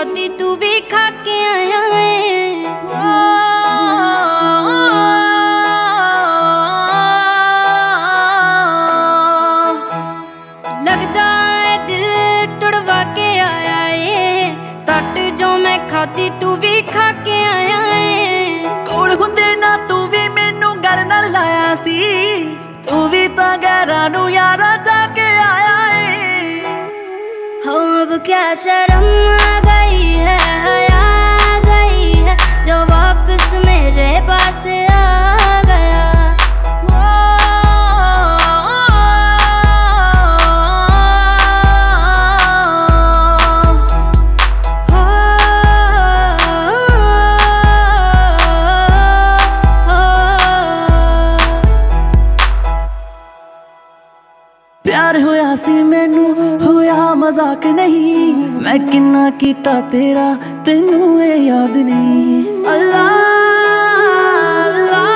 खाती तू भी खा के आया है। लगदा है दिल तुड़वा के आया है, सट जो मैं खाती तू भी खा के आया है। कोल हुंदे ना तू भी मैनू गल नाल लाया सी, तू भी तां गैरां नू यारा जाके आया है। हो अब क्या शर्म आ गई है, आ गई है, जो वापस मेरे पास आ गया। प्यार होया सी मैनू होया मजाक नहीं, मैं किन्ना कीता तेरा तेनू ये याद नहीं। अल्लाह अल्लाह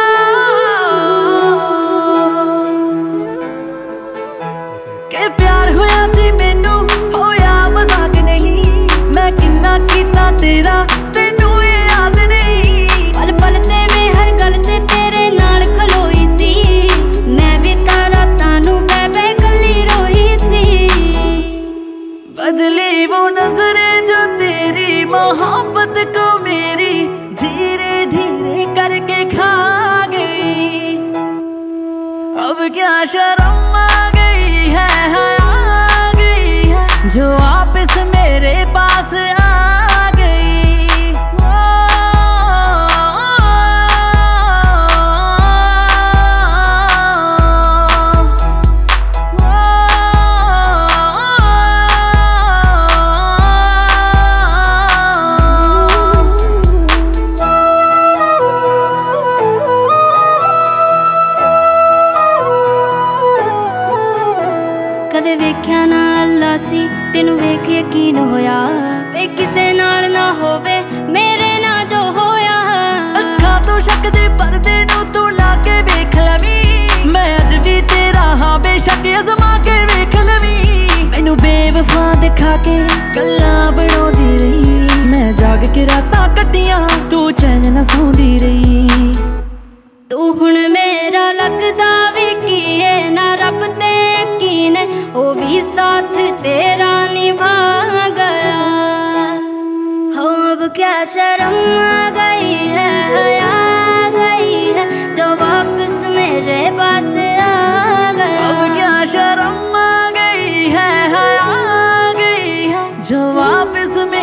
के प्यार होया सी मैनू होया मजाक नहीं, मैं किन्ना कीता तेरा तेनू ये याद नहीं। पल पल ते मैं हर गल ते तेरे नाल खलोई सी, मैं भी तारा तानू बदली वो नजरें जो तेरी मोहब्बत को मेरी धीरे धीरे करके खा गई। अब क्या शर्म आ गई है, आ गई है, जो वापस मेरे पास आ गई। कदे वेख्या ना अल्लाह सी तेनू वेख यकीन होया, वे किसे नाल ना होवे मेरे ना जो होया। अखां तो शक दे पर्दे नू तू ला के वेख लवी, मैं अज भी तेरा हाँ बेशक अजमा के वेख लवी। मैनू बेवफा दिखा के गल्लां बनाउंदी रही, मैं जाग के रातां कट्टियां तू चैन ना सौंदी रही। तू हुण मेरा लगदा भी की है ना, रब ते यकीन है ओ भी साथ तेरा निभा गया। हो अब क्या शर्म आ गई है, आ गई है, जो वापस मेरे पास आ गया। अब क्या शर्म आ गई है, आ गई है, जो वापस